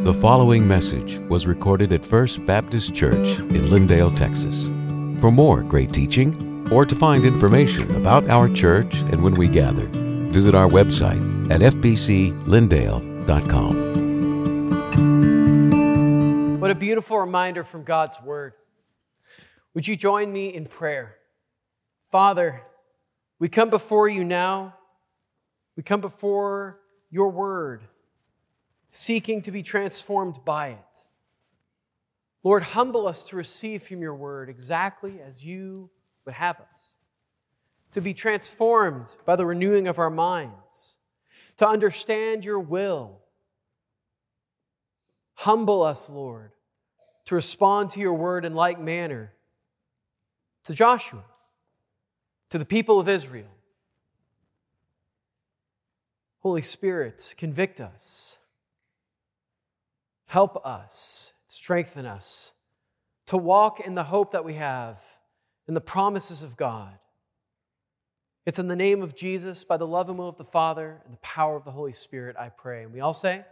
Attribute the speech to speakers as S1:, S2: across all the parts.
S1: The following message was recorded at First Baptist Church in Lindale, Texas. For more great teaching, or to find information about our church and when we gather, visit our website at fbclindale.com.
S2: What a beautiful reminder from God's Word. Would you join me in prayer? Father, we come before you now. We come before your Word, seeking to be transformed by it. Lord, humble us to receive from your Word exactly as you would have us, to be transformed by the renewing of our minds, to understand your will. Humble us, Lord, to respond to your Word in like manner to Joshua, to the people of Israel. Holy Spirit, convict us. Help us, strengthen us to walk in the hope that we have in the promises of God. It's in the name of Jesus, by the love and will of the Father and the power of the Holy Spirit, I pray. And we all say?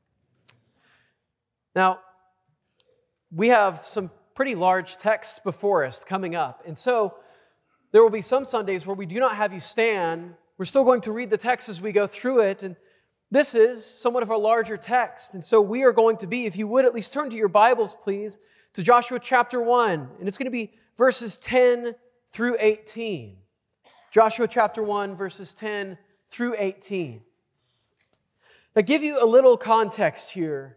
S2: Now, we have some pretty large texts before us coming up. And so there will be some Sundays where we do not have you stand. We're still going to read the text as we go through it. And this is somewhat of a larger text. And so we are going to be, if you would, at least turn to your Bibles, please, to Joshua chapter 1. And it's going to be verses 10 through 18. Joshua chapter 1, verses 10 through 18. Now, give you a little context here.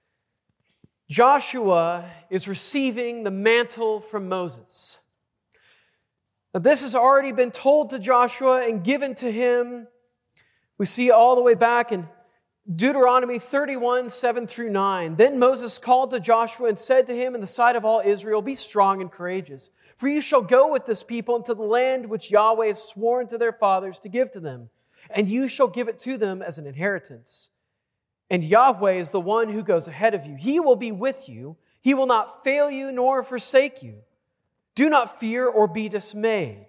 S2: Joshua is receiving the mantle from Moses. Now, this has already been told to Joshua and given to him. We see all the way back in Deuteronomy 31, 7 through 9. Then Moses called to Joshua and said to him in the sight of all Israel, "Be strong and courageous, for you shall go with this people into the land which Yahweh has sworn to their fathers to give to them, and you shall give it to them as an inheritance. And Yahweh is the one who goes ahead of you. He will be with you. He will not fail you nor forsake you. Do not fear or be dismayed."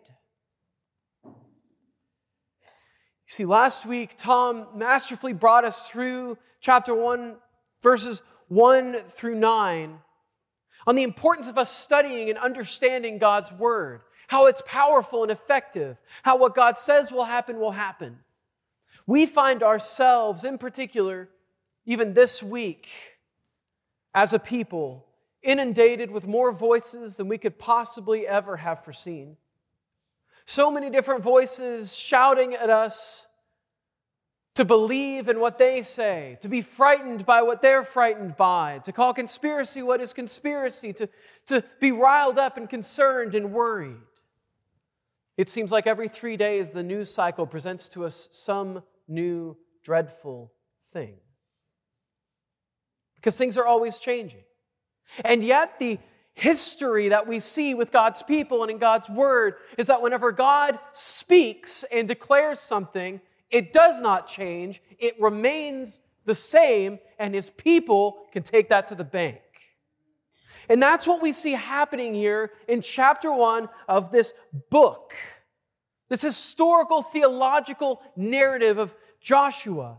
S2: You see, last week, Tom masterfully brought us through chapter 1, verses 1 through 9, on the importance of us studying and understanding God's Word, how it's powerful and effective, how what God says will happen will happen. We find ourselves, in particular, even this week, as a people, inundated with more voices than we could possibly ever have foreseen. So many different voices shouting at us to believe in what they say, to be frightened by what they're frightened by, to call conspiracy what is conspiracy, to be riled up and concerned and worried. It seems like every 3 days the news cycle presents to us some new dreadful thing. Because things are always changing. And yet the history that we see with God's people and in God's Word is that whenever God speaks and declares something, it does not change. It remains the same, and His people can take that to the bank. And that's what we see happening here in chapter 1 of this book, this historical theological narrative of Joshua.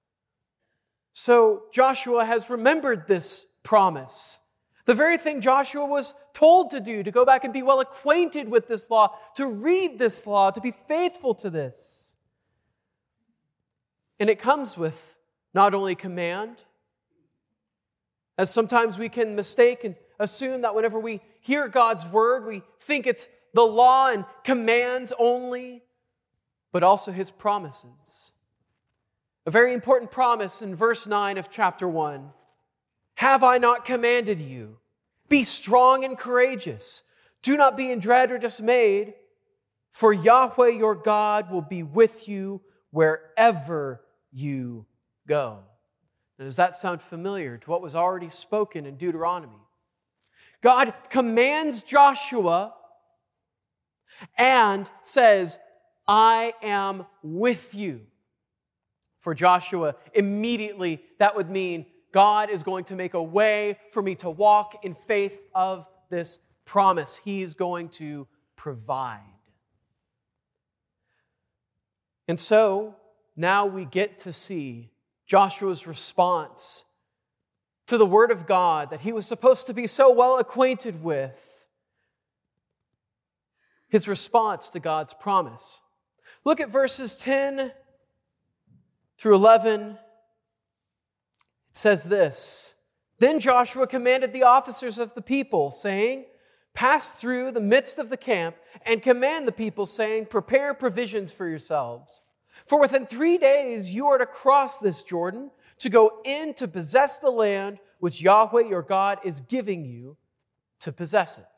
S2: So Joshua has remembered this promise. The very thing Joshua was told to do, to go back and be well acquainted with this law, to read this law, to be faithful to this. And it comes with not only command, as sometimes we can mistake and assume that whenever we hear God's Word, we think it's the law and commands only, but also His promises. A very important promise in verse 9 of chapter 1. "Have I not commanded you? Be strong and courageous. Do not be in dread or dismayed, for Yahweh your God will be with you wherever you go." Now, does that sound familiar to what was already spoken in Deuteronomy? God commands Joshua and says, "I am with you." For Joshua, immediately that would mean God is going to make a way for me to walk in faith of this promise. He's going to provide. And so, now we get to see Joshua's response to the Word of God that he was supposed to be so well acquainted with, his response to God's promise. Look at verses 10 through 11. It says this, "Then Joshua commanded the officers of the people, saying, 'Pass through the midst of the camp and command the people, saying, Prepare provisions for yourselves. For within 3 days you are to cross this Jordan to go in to possess the land which Yahweh your God is giving you to possess it.'"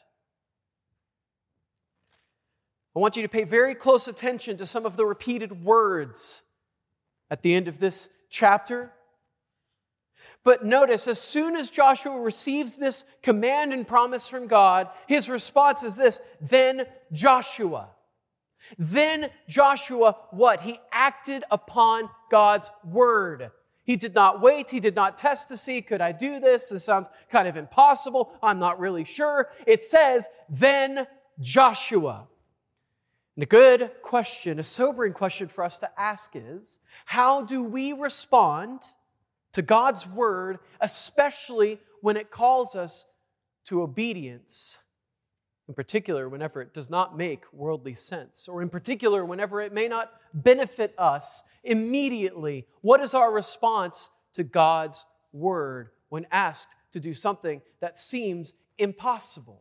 S2: I want you to pay very close attention to some of the repeated words at the end of this chapter. But notice, as soon as Joshua receives this command and promise from God, his response is this, "Then Joshua." Then Joshua, what? He acted upon God's word. He did not wait. He did not test to see, could I do this? This sounds kind of impossible. I'm not really sure. It says, "Then Joshua." And a good question, a sobering question for us to ask is, how do we respond to God's word, especially when it calls us to obedience? In particular, whenever it does not make worldly sense, or in particular, whenever it may not benefit us immediately. What is our response to God's word when asked to do something that seems impossible?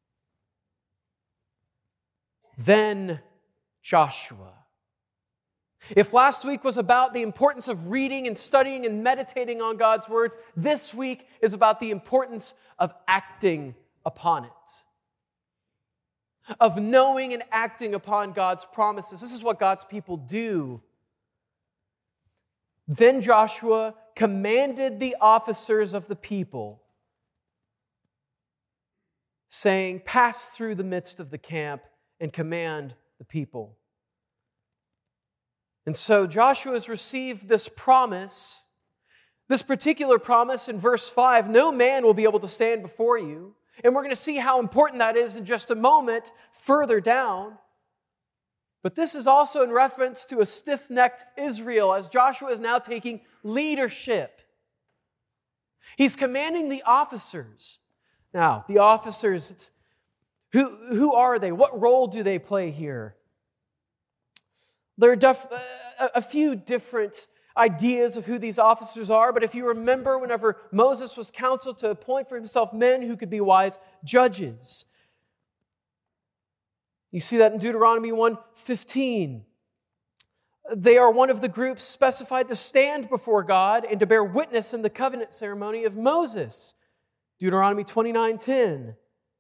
S2: Then Joshua. If last week was about the importance of reading and studying and meditating on God's word, this week is about the importance of acting upon it, of knowing and acting upon God's promises. This is what God's people do. Then Joshua commanded the officers of the people, saying, "Pass through the midst of the camp and command the people." And so Joshua has received this promise, this particular promise in verse 5, "No man will be able to stand before you." And we're going to see how important that is in just a moment further down. But this is also in reference to a stiff-necked Israel as Joshua is now taking leadership. He's commanding the officers. Now, the officers, who are they? What role do they play here? There are a few different ideas of who these officers are, but if you remember, whenever Moses was counseled to appoint for himself men who could be wise judges, you see that in Deuteronomy 1:15. They are one of the groups specified to stand before God and to bear witness in the covenant ceremony of Moses, Deuteronomy 29:10.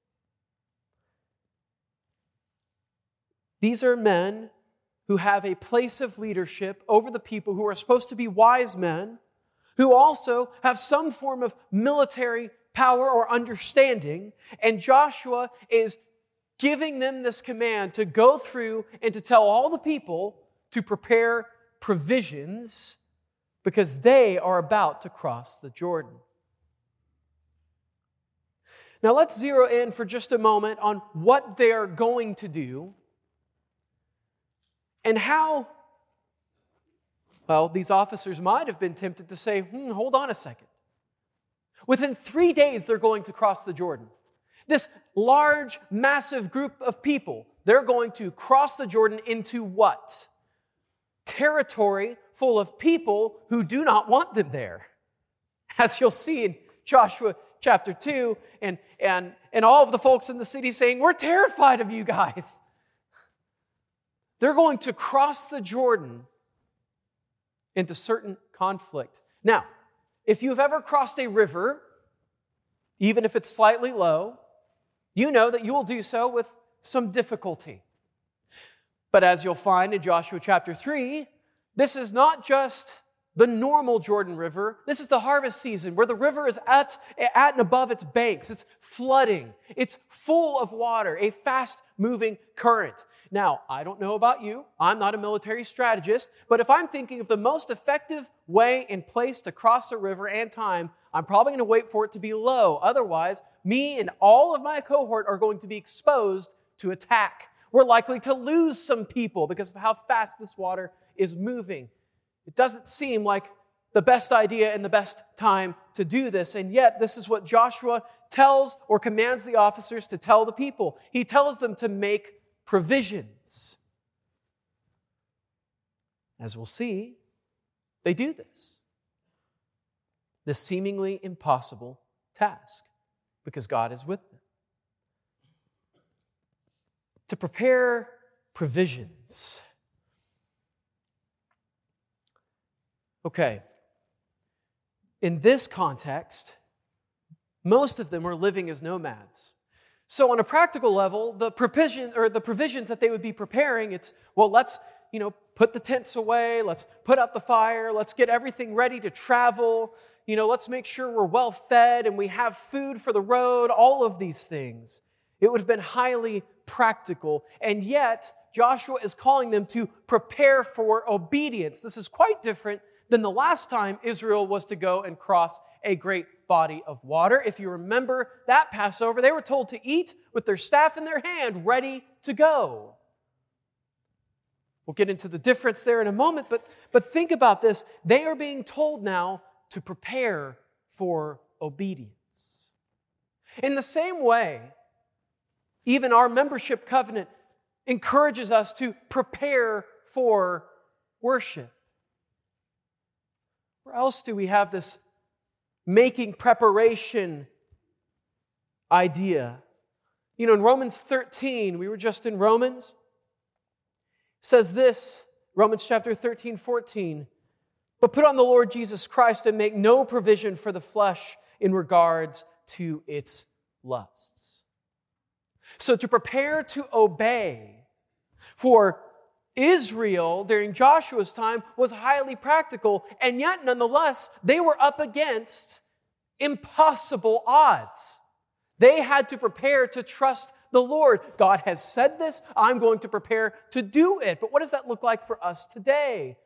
S2: These are men who have a place of leadership over the people, who are supposed to be wise men, who also have some form of military power or understanding. And Joshua is giving them this command to go through and to tell all the people to prepare provisions because they are about to cross the Jordan. Now let's zero in for just a moment on what they are going to do and how, well, these officers might have been tempted to say, hold on a second. Within 3 days, they're going to cross the Jordan. This large, massive group of people, they're going to cross the Jordan into what? Territory full of people who do not want them there. As you'll see in Joshua chapter 2, and all of the folks in the city saying, "We're terrified of you guys." They're going to cross the Jordan into certain conflict. Now, if you've ever crossed a river, even if it's slightly low, you know that you will do so with some difficulty. But as you'll find in Joshua chapter 3, this is not just the normal Jordan River. This is the harvest season where the river is at and above its banks. It's flooding. It's full of water, a fast-moving current. Now, I don't know about you. I'm not a military strategist, but if I'm thinking of the most effective way and place to cross a river and time, I'm probably going to wait for it to be low. Otherwise, me and all of my cohort are going to be exposed to attack. We're likely to lose some people because of how fast this water is moving. It doesn't seem like the best idea and the best time to do this. And yet, this is what Joshua tells or commands the officers to tell the people. He tells them to make provisions. As we'll see, they do this seemingly impossible task, because God is with them. To prepare provisions. Okay. In this context, most of them were living as nomads. So on a practical level, the provisions that they would be preparing, it's, well, let's, put the tents away, let's put out the fire, let's get everything ready to travel, let's make sure we're well fed and we have food for the road, all of these things. It would have been highly practical, and yet Joshua is calling them to prepare for obedience. This is quite different than the last time Israel was to go and cross a great body of water. If you remember that Passover, they were told to eat with their staff in their hand, ready to go. We'll get into the difference there in a moment, but think about this. They are being told now to prepare for obedience. In the same way, even our membership covenant encourages us to prepare for worship. Where else do we have this making preparation idea? In Romans 13, we were just in Romans, says this, Romans chapter 13, 14, but put on the Lord Jesus Christ and make no provision for the flesh in regards to its lusts. So to prepare to obey for Israel during Joshua's time was highly practical, and yet nonetheless, they were up against impossible odds. They had to prepare to trust the Lord. God has said this, I'm going to prepare to do it. But what does that look like for us today?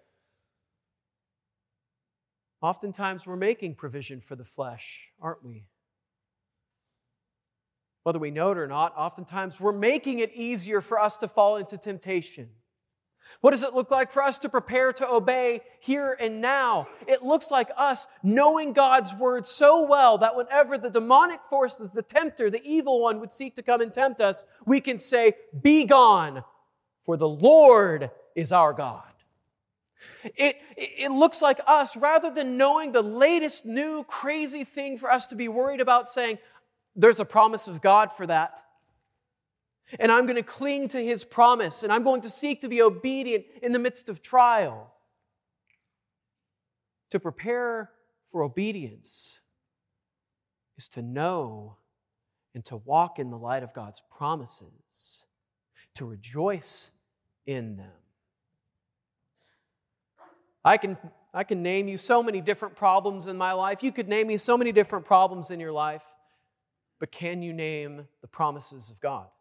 S2: Oftentimes we're making provision for the flesh, aren't we? Whether we know it or not, oftentimes we're making it easier for us to fall into temptation. What does it look like for us to prepare to obey here and now? It looks like us knowing God's word so well that whenever the demonic forces, the tempter, the evil one would seek to come and tempt us, we can say, "Be gone, for the Lord is our God." It looks like us, rather than knowing the latest new crazy thing for us to be worried about, saying, there's a promise of God for that. And I'm going to cling to His promise, and I'm going to seek to be obedient in the midst of trial. To prepare for obedience is to know and to walk in the light of God's promises, to rejoice in them. I can name you so many different problems in my life. You could name me so many different problems in your life. But can you name the promises of God?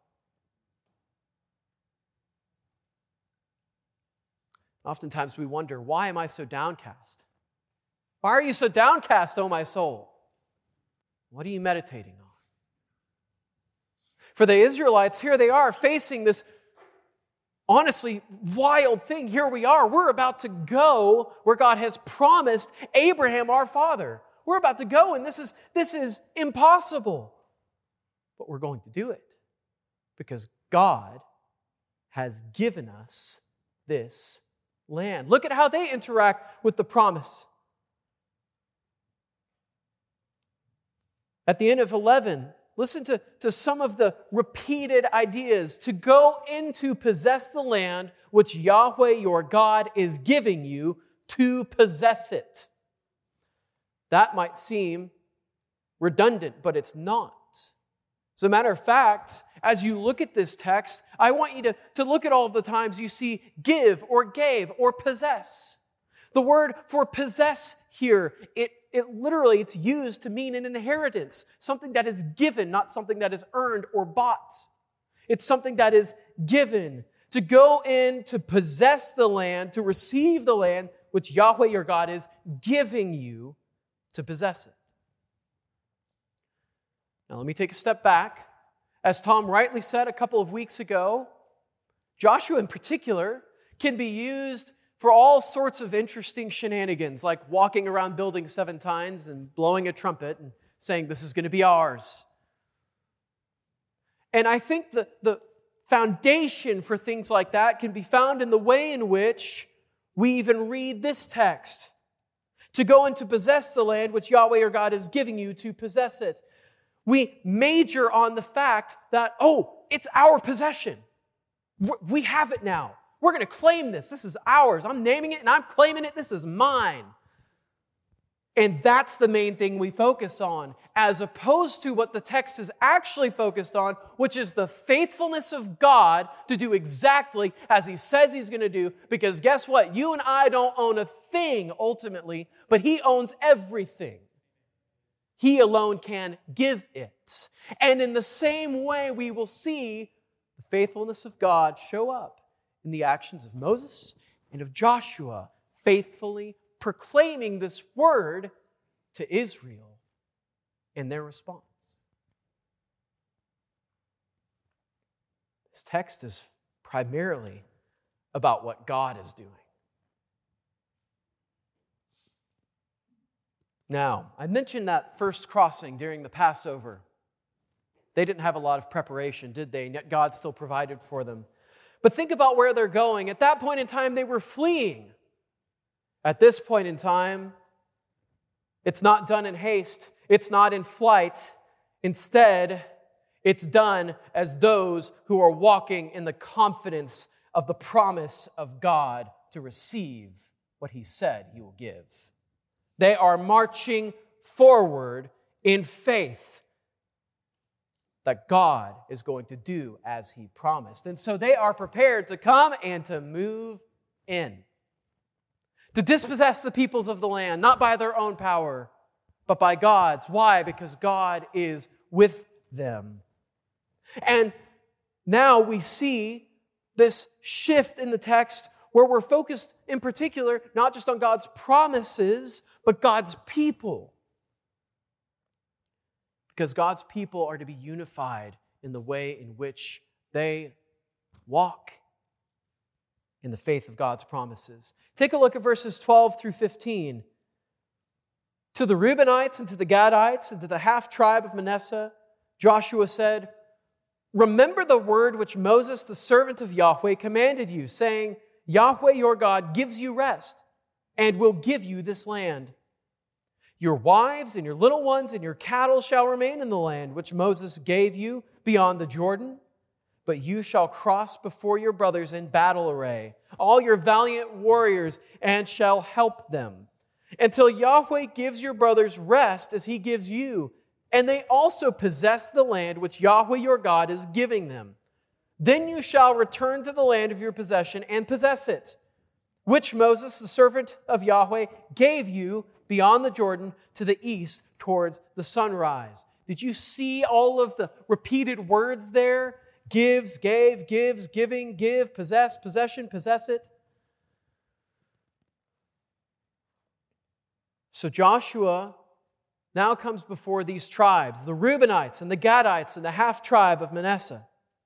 S2: Oftentimes we wonder, why am I so downcast? Why are you so downcast, O my soul? What are you meditating on? For the Israelites, here they are facing this honestly wild thing. Here we are. We're about to go where God has promised Abraham, our father. We're about to go, and this is impossible. But we're going to do it because God has given us this land. Look at how they interact with the promise. At the end of 11, listen to some of the repeated ideas. To go in to possess the land which Yahweh your God is giving you, to possess it. That might seem redundant, but it's not. As a matter of fact, as you look at this text, I want you to look at all of the times you see give or gave or possess. The word for possess here, it literally, it's used to mean an inheritance, something that is given, not something that is earned or bought. It's something that is given. To go in to possess the land, to receive the land which Yahweh your God is giving you to possess it. Now let me take a step back. As Tom rightly said a couple of weeks ago, Joshua in particular can be used for all sorts of interesting shenanigans, like walking around buildings 7 times and blowing a trumpet and saying, this is going to be ours. And I think the foundation for things like that can be found in the way in which we even read this text. To go and to possess the land which Yahweh your God is giving you to possess it. We major on the fact that, it's our possession. We have it now. We're going to claim this. This is ours. I'm naming it and I'm claiming it. This is mine. And that's the main thing we focus on, as opposed to what the text is actually focused on, which is the faithfulness of God to do exactly as He says He's going to do. Because guess what? You and I don't own a thing ultimately, but He owns everything. He alone can give it. And in the same way, we will see the faithfulness of God show up in the actions of Moses and of Joshua, faithfully proclaiming this word to Israel in their response. This text is primarily about what God is doing. Now, I mentioned that first crossing during the Passover. They didn't have a lot of preparation, did they? And yet God still provided for them. But think about where they're going. At that point in time, they were fleeing. At this point in time, it's not done in haste. It's not in flight. Instead, it's done as those who are walking in the confidence of the promise of God to receive what He said He will give. They are marching forward in faith that God is going to do as He promised. And so they are prepared to come and to move in. To dispossess the peoples of the land, not by their own power, but by God's. Why? Because God is with them. And now we see this shift in the text where we're focused in particular not just on God's promises, but God's people. Because God's people are to be unified in the way in which they walk in the faith of God's promises. Take a look at verses 12 through 15. To the Reubenites and to the Gadites and to the half-tribe of Manasseh, Joshua said, remember the word which Moses, the servant of Yahweh, commanded you, saying, Yahweh your God gives you rest and will give you this land. Your wives and your little ones and your cattle shall remain in the land which Moses gave you beyond the Jordan. But you shall cross before your brothers in battle array, all your valiant warriors, and shall help them, until Yahweh gives your brothers rest as He gives you, and they also possess the land which Yahweh your God is giving them. Then you shall return to the land of your possession and possess it, which Moses, the servant of Yahweh, gave you beyond the Jordan to the east towards the sunrise. Did you see all of the repeated words there? Gives, gave, gives, giving, give, possess, possession, possess it. So Joshua now comes before these tribes, the Reubenites and the Gadites and the half-tribe of Manasseh.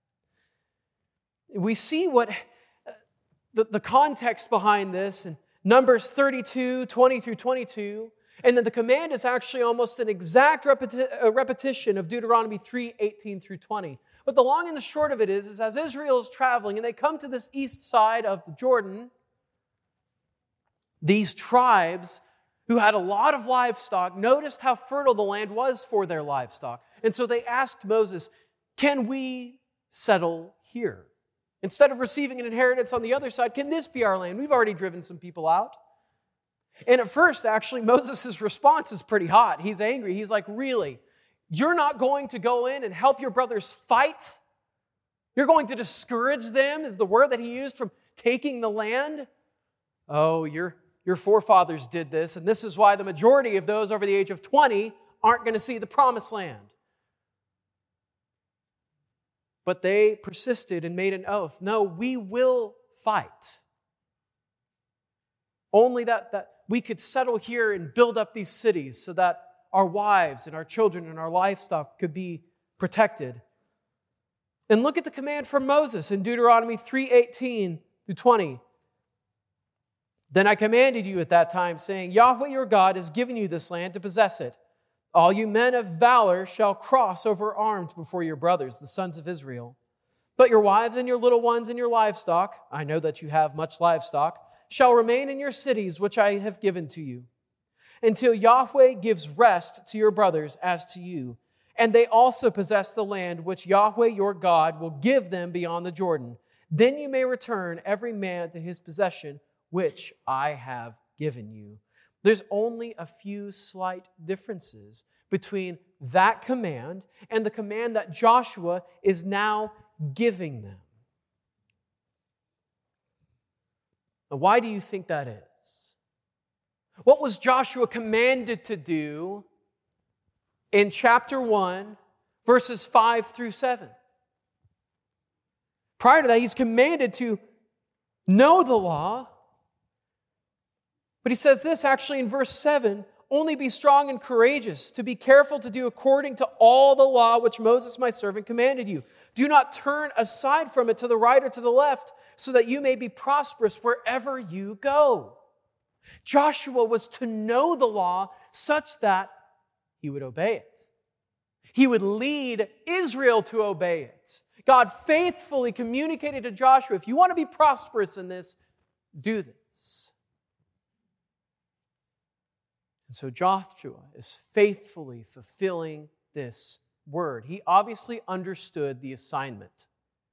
S2: We see what the context behind this in Numbers 32, 20 through 22, and then the command is actually almost an exact repetition of Deuteronomy 3, 18 through 20. But the long and the short of it is as Israel is traveling and they come to this east side of the Jordan, these tribes who had a lot of livestock noticed how fertile the land was for their livestock. And so they asked Moses, can we settle here? Instead of receiving an inheritance on the other side, can this be our land? We've already driven some people out. And at first, actually, Moses' response is pretty hot. He's angry. He's like, really? You're not going to go in and help your brothers fight? You're going to discourage them, is the word that he used, from taking the land? Oh, your forefathers did this, and this is why the majority of those over the age of 20 aren't going to see the promised land. But they persisted and made an oath. No, we will fight. Only that we could settle here and build up these cities so that our wives and our children and our livestock could be protected. And look at the command from Moses in Deuteronomy 3:18 through 20. Then I commanded you at that time, saying, Yahweh your God has given you this land to possess it. All you men of valor shall cross over armed before your brothers, the sons of Israel. But your wives and your little ones and your livestock, I know that you have much livestock, shall remain in your cities which I have given to you, until Yahweh gives rest to your brothers as to you. And they also possess the land which Yahweh your God will give them beyond the Jordan. Then you may return every man to his possession, which I have given you. There's only a few slight differences between that command and the command that Joshua is now giving them. Now, why do you think that is? What was Joshua commanded to do in chapter 1, verses 5 through 7? Prior to that, he's commanded to know the law. But he says this actually in verse 7, only be strong and courageous, to be careful to do according to all the law which Moses my servant commanded you. Do not turn aside from it to the right or to the left, so that you may be prosperous wherever you go. Joshua was to know the law such that he would obey it. He would lead Israel to obey it. God faithfully communicated to Joshua, if you want to be prosperous in this, do this. And so Joshua is faithfully fulfilling this word. He obviously understood the assignment.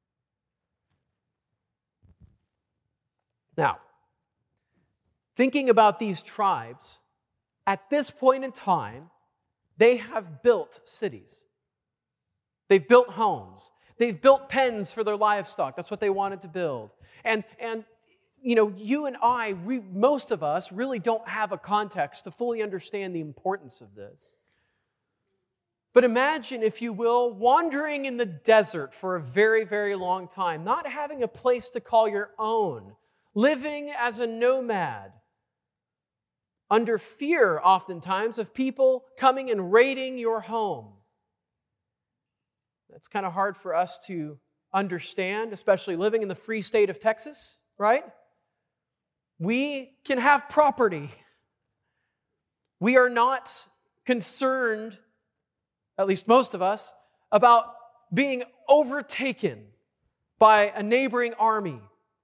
S2: Now, thinking about these tribes, at this point in time, they have built cities. They've built homes. They've built pens for their livestock. That's what they wanted to build. And you know, you and I, most of us, really don't have a context to fully understand the importance of this. But imagine, if you will, wandering in the desert for a very, very long time, not having a place to call your own, living as a nomad, under fear oftentimes of people coming and raiding your home. That's kind of hard for us to understand, especially living in the free state of Texas, right? We can have property. We are not concerned, at least most of us, about being overtaken by a neighboring army.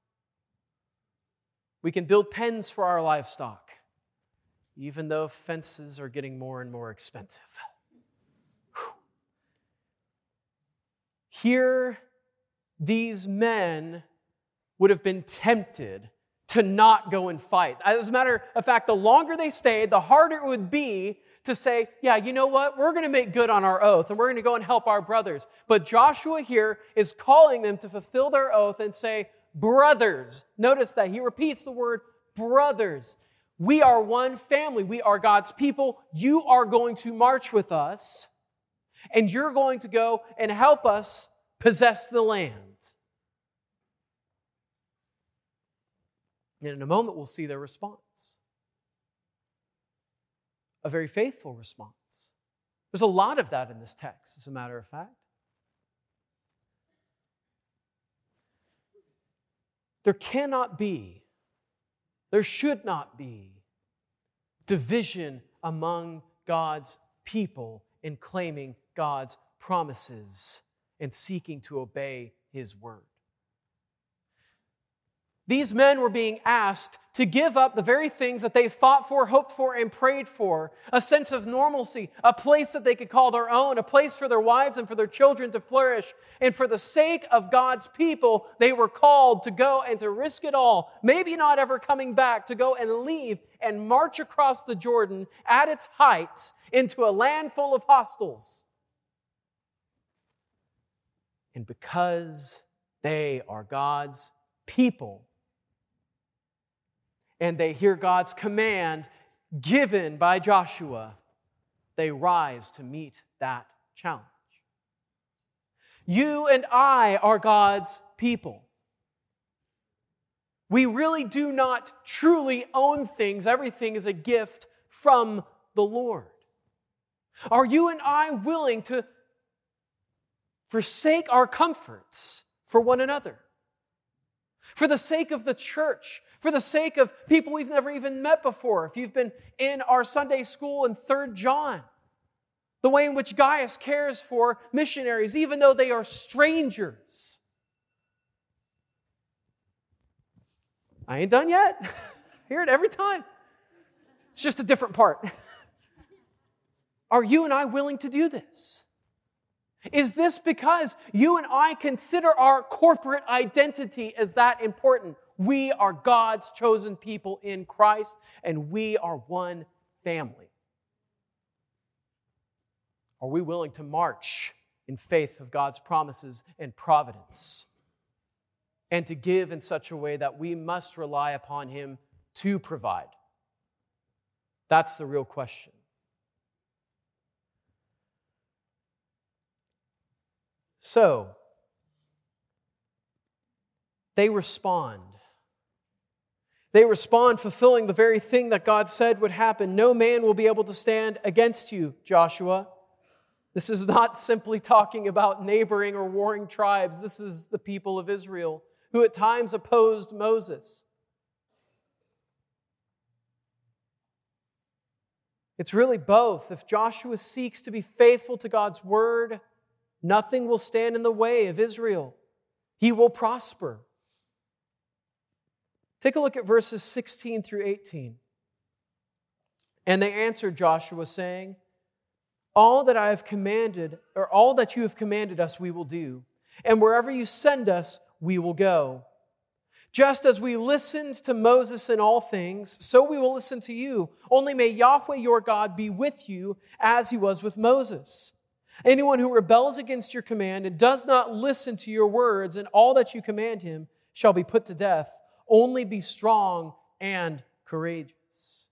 S2: We can build pens for our livestock, even though fences are getting more and more expensive. Whew. Here, these men would have been tempted to not go and fight. As a matter of fact, the longer they stayed, the harder it would be to say, yeah, you know what? We're going to make good on our oath, and we're going to go and help our brothers. But Joshua here is calling them to fulfill their oath and say, brothers. Notice that he repeats the word brothers. We are one family. We are God's people. You are going to march with us, and you're going to go and help us possess the land. And in a moment, we'll see their response. A very faithful response. There's a lot of that in this text, as a matter of fact. There cannot be, there should not be division among God's people in claiming God's promises and seeking to obey His word. These men were being asked to give up the very things that they fought for, hoped for, and prayed for. A sense of normalcy, a place that they could call their own, a place for their wives and for their children to flourish. And for the sake of God's people, they were called to go and to risk it all, maybe not ever coming back, to go and leave and march across the Jordan at its height into a land full of hostiles. And because they are God's people, and they hear God's command given by Joshua, they rise to meet that challenge. You and I are God's people. We really do not truly own things. Everything is a gift from the Lord. Are you and I willing to forsake our comforts for one another? For the sake of the church, For the sake of people we've never even met before. If you've been in our Sunday school in 3 John, the way in which Gaius cares for missionaries, even though they are strangers. I ain't done yet. Hear it every time. It's just a different part. Are you and I willing to do this? Is this because you and I consider our corporate identity as that important? We are God's chosen people in Christ, and we are one family. Are we willing to march in faith of God's promises and providence, and to give in such a way that we must rely upon Him to provide? That's the real question. So, they respond. They respond fulfilling the very thing that God said would happen. No man will be able to stand against you, Joshua. This is not simply talking about neighboring or warring tribes. This is the people of Israel who at times opposed Moses. It's really both. If Joshua seeks to be faithful to God's word, nothing will stand in the way of Israel. He will prosper. Take a look at verses 16 through 18. And they answered Joshua, saying, all that you have commanded us, we will do. And wherever you send us, we will go. Just as we listened to Moses in all things, so we will listen to you. Only may Yahweh your God be with you as He was with Moses. Anyone who rebels against your command and does not listen to your words and all that you command him shall be put to death. Only be strong and courageous.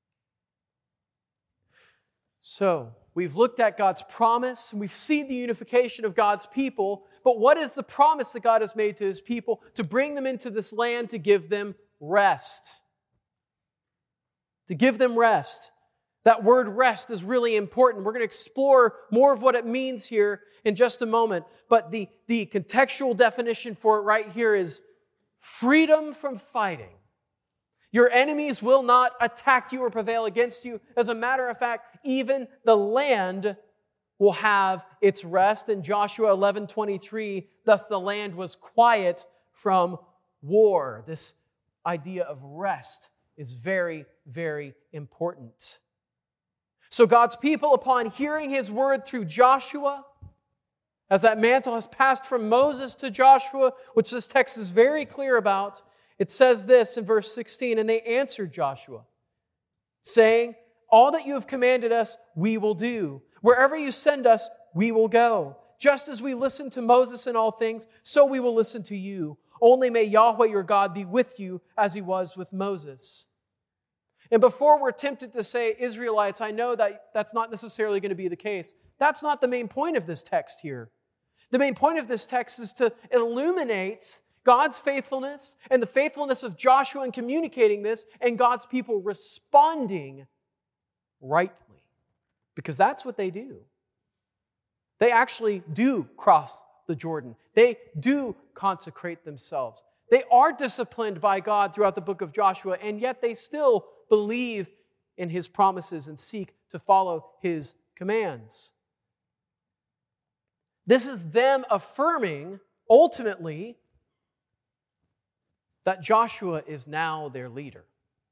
S2: So, we've looked at God's promise, and we've seen the unification of God's people, but what is the promise that God has made to His people? To bring them into this land, to give them rest. To give them rest. That word rest is really important. We're going to explore more of what it means here in just a moment, but the contextual definition for it right here is freedom from fighting. Your enemies will not attack you or prevail against you. As a matter of fact, even the land will have its rest. In Joshua 11:23, thus the land was quiet from war. This idea of rest is very, very important. So God's people, upon hearing His word through Joshua, as that mantle has passed from Moses to Joshua, which this text is very clear about, it says this in verse 16, and they answered Joshua, saying, all that you have commanded us, we will do. Wherever you send us, we will go. Just as we listened to Moses in all things, so we will listen to you. Only may Yahweh your God be with you as He was with Moses. And before we're tempted to say Israelites, I know that that's not necessarily going to be the case. That's not the main point of this text here. The main point of this text is to illuminate God's faithfulness and the faithfulness of Joshua in communicating this, and God's people responding rightly. Because that's what they do. They actually do cross the Jordan. They do consecrate themselves. They are disciplined by God throughout the book of Joshua, and yet they still believe in His promises and seek to follow His commands. This is them affirming, ultimately, that Joshua is now their leader.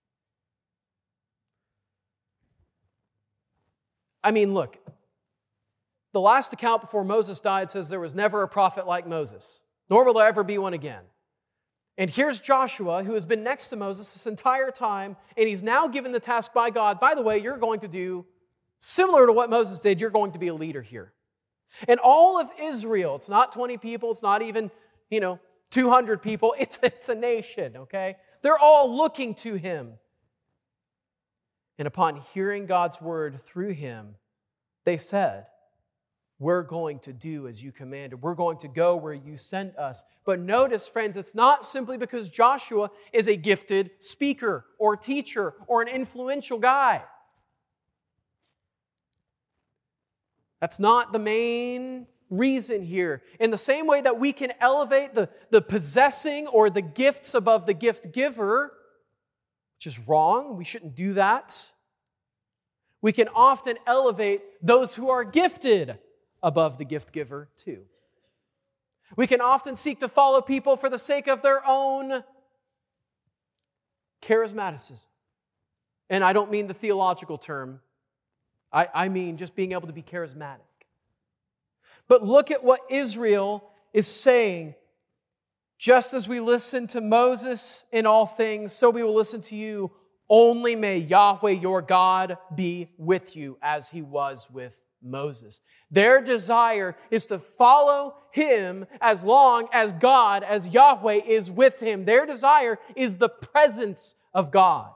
S2: I mean, look, the last account before Moses died says there was never a prophet like Moses, nor will there ever be one again. And here's Joshua, who has been next to Moses this entire time, and he's now given the task by God, by the way, you're going to do similar to what Moses did, you're going to be a leader here. And all of Israel, it's not 20 people, it's not even, 200 people, it's a nation, okay? They're all looking to him. And upon hearing God's word through him, they said, we're going to do as you commanded. We're going to go where you sent us. But notice, friends, it's not simply because Joshua is a gifted speaker or teacher or an influential guy. That's not the main reason here. In the same way that we can elevate the possessing or the gifts above the gift giver, which is wrong, we shouldn't do that. We can often elevate those who are gifted above the gift giver too. We can often seek to follow people for the sake of their own charismaticism. And I don't mean the theological term. I mean just being able to be charismatic. But look at what Israel is saying. Just as we listen to Moses in all things, so we will listen to you. Only may Yahweh your God be with you as He was with Moses. Their desire is to follow Him as long as God, as Yahweh, is with Him. Their desire is the presence of God.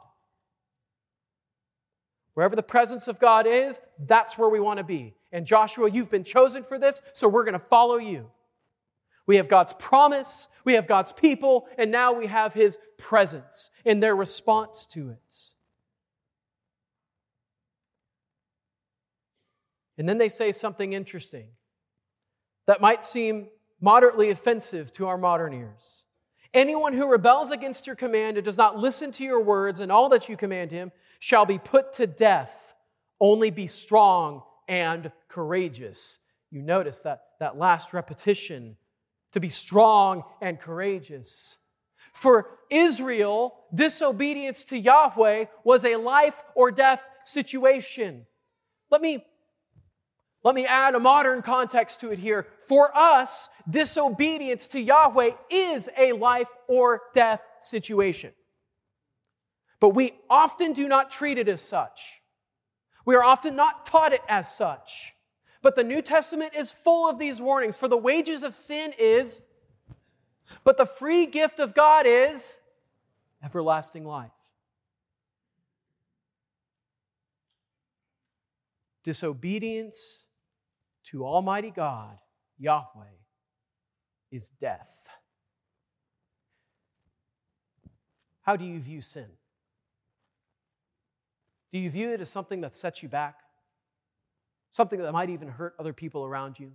S2: Wherever the presence of God is, that's where we want to be. And Joshua, you've been chosen for this, so we're going to follow you. We have God's promise, we have God's people, and now we have His presence in their response to it. And then they say something interesting that might seem moderately offensive to our modern ears. Anyone who rebels against your command and does not listen to your words and all that you command him shall be put to death. Only be strong and courageous. You notice that last repetition, to be strong and courageous. For Israel, disobedience to Yahweh was a life or death situation. Let me add a modern context to it here. For us, disobedience to Yahweh is a life or death situation. But we often do not treat it as such. We are often not taught it as such. But the New Testament is full of these warnings. For the wages of sin is, but the free gift of God is everlasting life. Disobedience to Almighty God, Yahweh, is death. How do you view sin? Do you view it as something that sets you back? Something that might even hurt other people around you?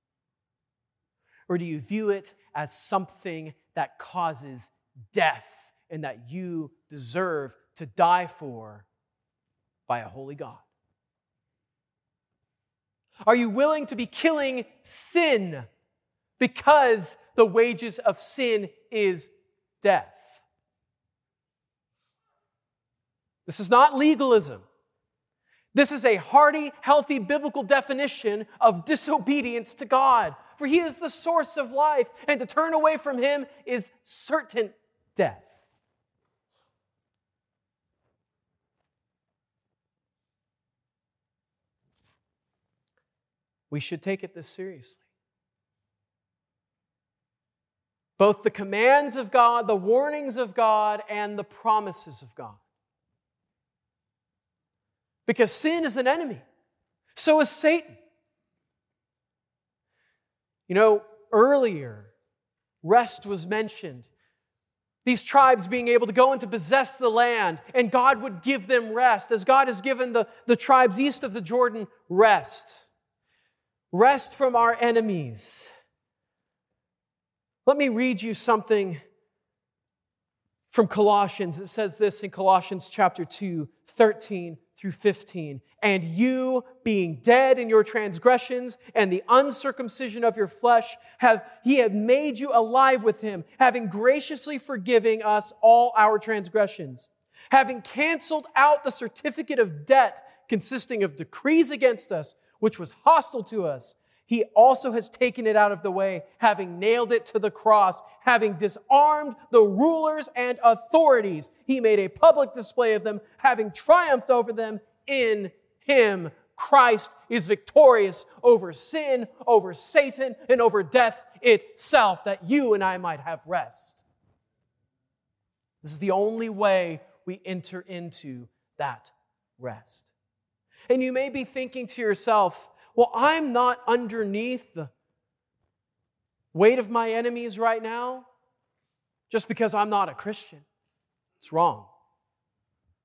S2: Or do you view it as something that causes death and that you deserve to die for by a holy God? Are you willing to be killing sin because the wages of sin is death? This is not legalism. This is a hearty, healthy biblical definition of disobedience to God. For He is the source of life, and to turn away from Him is certain death. We should take it this seriously. Both the commands of God, the warnings of God, and the promises of God. Because sin is an enemy. So is Satan. You know, earlier, rest was mentioned. These tribes being able to go and to possess the land, and God would give them rest, as God has given the tribes east of the Jordan rest. Rest from our enemies. Let me read you something from Colossians. It says this in Colossians chapter 2, 13 through 15. And you, being dead in your transgressions and the uncircumcision of your flesh, He had made you alive with Him, having graciously forgiving us all our transgressions, having canceled out the certificate of debt consisting of decrees against us, which was hostile to us. He also has taken it out of the way, having nailed it to the cross, having disarmed the rulers and authorities. He made a public display of them, having triumphed over them in Him. Christ is victorious over sin, over Satan, and over death itself, that you and I might have rest. This is the only way we enter into that rest. And you may be thinking to yourself, well, I'm not underneath the weight of my enemies right now just because I'm not a Christian. It's wrong.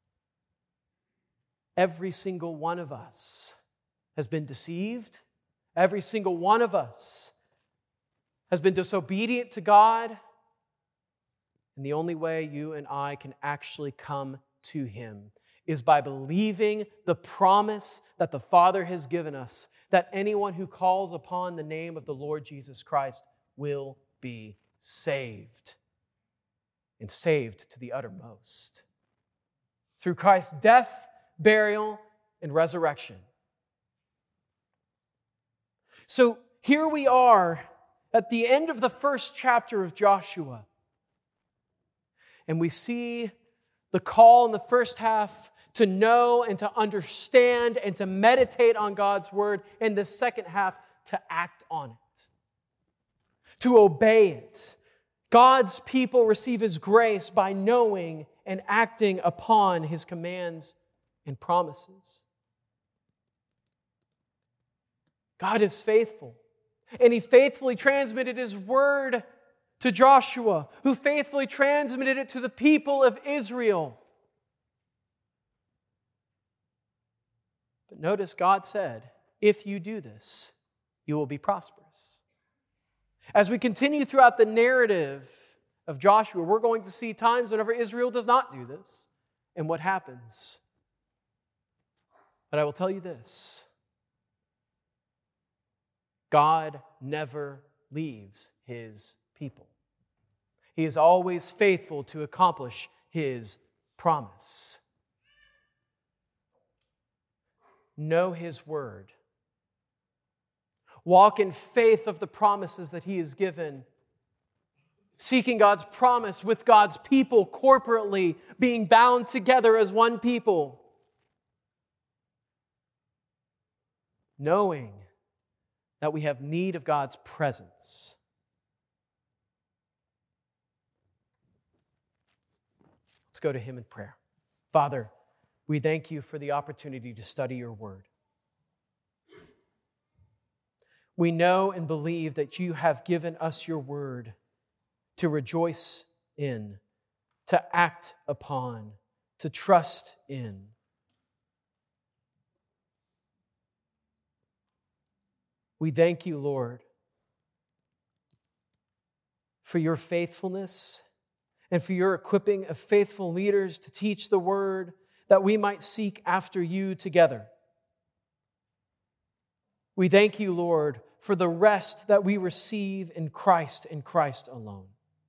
S2: Every single one of us has been deceived Every single one of us has been disobedient to God, and the only way you and I can actually come to Him is by believing the promise that the Father has given us, that anyone who calls upon the name of the Lord Jesus Christ will be saved, and saved to the uttermost. Through Christ's death, burial, and resurrection. So here we are at the end of the first chapter of Joshua. And we see the call in the first half to know and to understand and to meditate on God's word, and the second half to act on it, to obey it. God's people receive His grace by knowing and acting upon His commands and promises. God is faithful, and He faithfully transmitted His word to Joshua, who faithfully transmitted it to the people of Israel. But notice God said, if you do this, you will be prosperous. As we continue throughout the narrative of Joshua, we're going to see times whenever Israel does not do this and what happens. But I will tell you this: God never leaves His people. He is always faithful to accomplish His promise. Know His word. Walk in faith of the promises that He has given. Seeking God's promise with God's people corporately, being bound together as one people. Knowing that we have need of God's presence. Let's go to Him in prayer. Father, we thank You for the opportunity to study Your word. We know and believe that You have given us Your word to rejoice in, to act upon, to trust in. We thank You, Lord, for Your faithfulness and for Your equipping of faithful leaders to teach the word, that we might seek after You together. We thank You, Lord, for the rest that we receive in Christ and Christ alone.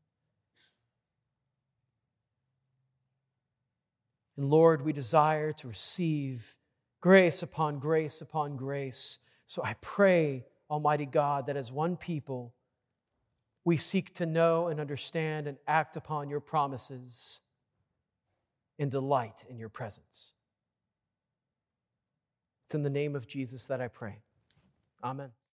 S2: And Lord, we desire to receive grace upon grace upon grace. So I pray, Almighty God, that as one people, we seek to know and understand and act upon Your promises and delight in Your presence. It's in the name of Jesus that I pray. Amen.